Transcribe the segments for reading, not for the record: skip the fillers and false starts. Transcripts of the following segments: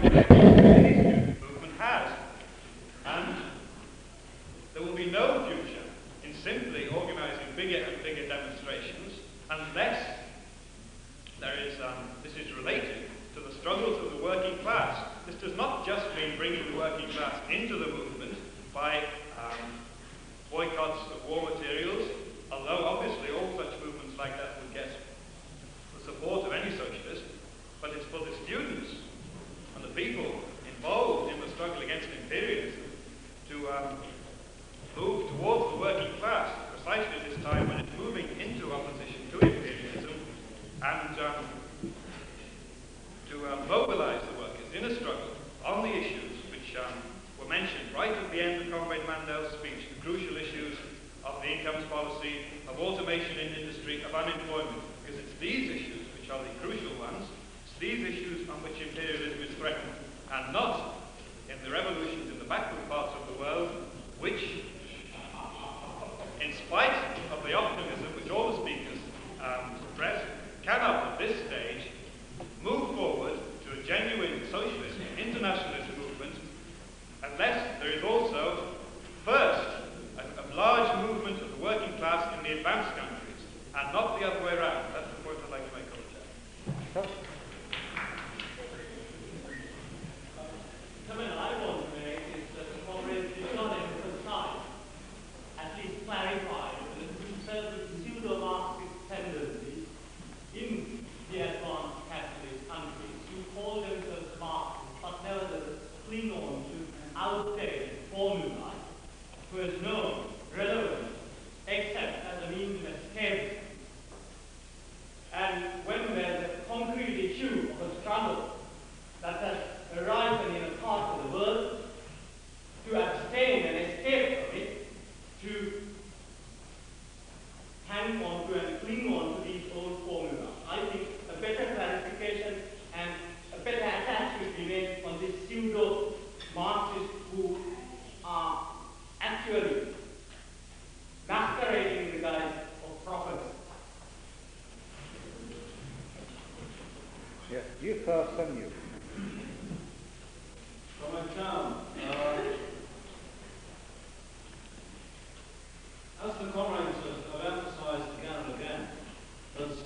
student movement has. And there will be no future in simply organising bigger and bigger demonstrations unless this is related to the struggles of the working class. This does not just mean bringing the working class into the movement by boycotts of war materials, although obviously all such movements like that would get the support of any socialist, but it's for the students and the people involved in the struggle against imperialism to move towards the working class precisely at this time when it's moving into opposition to imperialism, and to mobilize the workers in a struggle on the issues which were mentioned right at the end of Comrade Mandel's speech, the crucial issues of the incomes policy, of automation in industry, of unemployment, because it's these issues which are the crucial ones. It's these issues on which imperialism is threatened, and not in the revolutions in the backward parts of the world, which, in spite of the optimism which all the speakers express, cannot at this stage move forward to a genuine socialist internationalist movement unless there is also, first, a large movement of the working class in the advanced countries, and not the other way around. That's the point I'd like to make, Chair. Comment I want to make is that the comrade did not emphasize, at least clarify, the pseudo-Marxist tendencies in the advanced capitalist countries who call themselves Marxists but nevertheless cling on to an outdated formula who has no relevance except as a means of escape. And when there's a concrete issue of a struggle that has arisen in a part of the world, to abstain and escape from it, to hang on to and cling on to these old formulas. I think a better clarification and a better attack should be made on this pseudo-Marxists who are actually masquerading in the guise of prophets. Yes, you first, then you. Comrade Chan, as the comrades have emphasized again and again, there's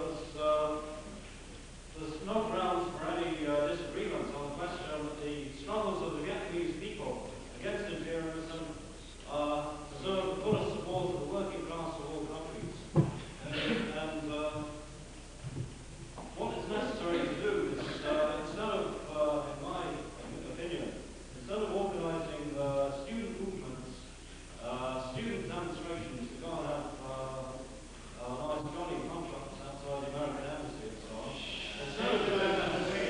no grounds for any disagreement on the question that the struggles of the Vietnamese people against imperialism deserve the fullest support of the working class of all countries. And what is necessary to do is, instead of, in my opinion, instead of organizing student movements, student demonstrations to go and have nice jolly contracts outside the American embassy and so on, instead of doing that,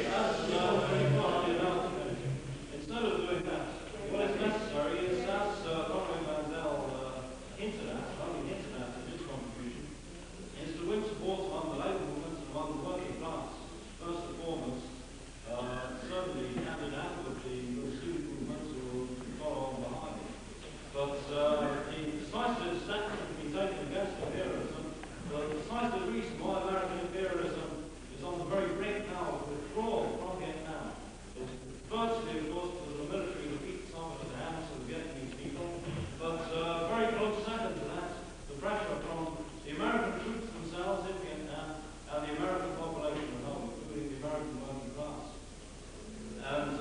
what is necessary is, as Comrade Mandel hinted at, only hinted at in his contribution, is to win support among the labour movement and among the working class, first and foremost, certainly hand in hand with the student movements who will follow on behind it. But the decisive steps that have been taken against imperialism, the decisive reason why American imperialism is on the very brink now of withdrawal from Vietnam is virtually, of course, to the military defeat suffered at the hands of the Vietnamese people, but very close second to that, the pressure from the American troops themselves in Vietnam and the American population at home, including the American working class. And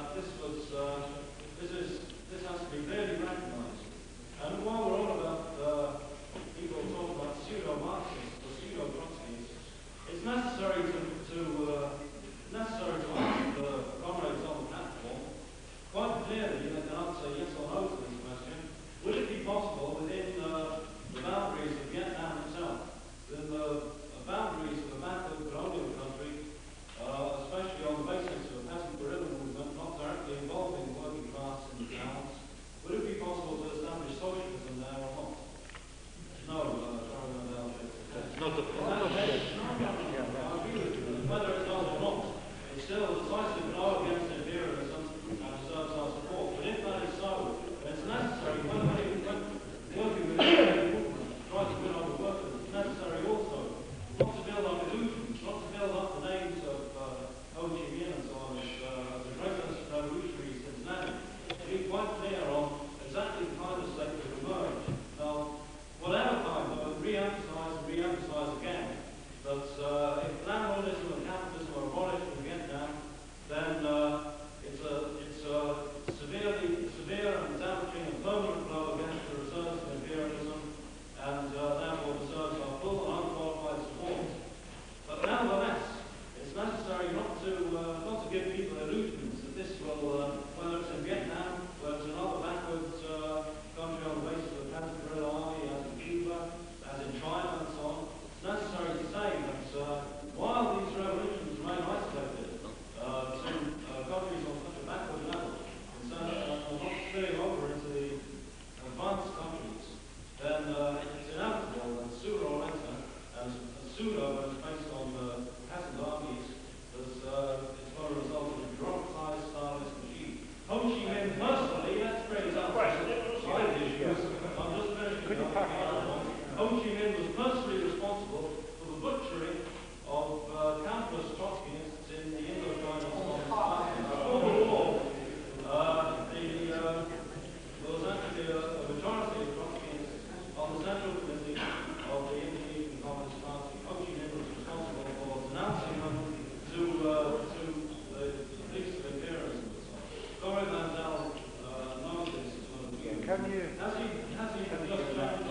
this has to be clearly recognized. And while we're on about people talk about pseudo-Marxists or pseudo-Trotskyists, it's necessary to ask the comrades on the platform quite clearly, they can answer yes or no to this question. Would it be possible within the boundaries of Vietnam itself, within the boundaries of a backward colonial country, especially on the basis of a peasant guerrilla movement not directly involving the working class in the towns, would it be possible to establish socialism there or not? No, Not the I agree with you. Whether it does or not, it's still a decisive blow against imperialism and deserves our support. But if that is so, then it's necessary, when working with the movement, try to win over workers, it's necessary also not to build up illusions, not to build up the names of Ho Chi Minh and so on as a Can you? Has he just